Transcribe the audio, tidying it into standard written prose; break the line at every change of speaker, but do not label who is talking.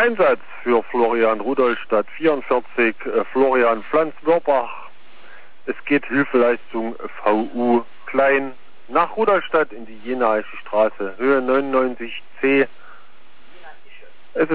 Einsatz für Florian Rudolstadt 44, Florian Pflanz-Wörbach. Es geht Hilfeleistung VU Klein nach Rudolstadt in die Jenaische Straße, Höhe 99C.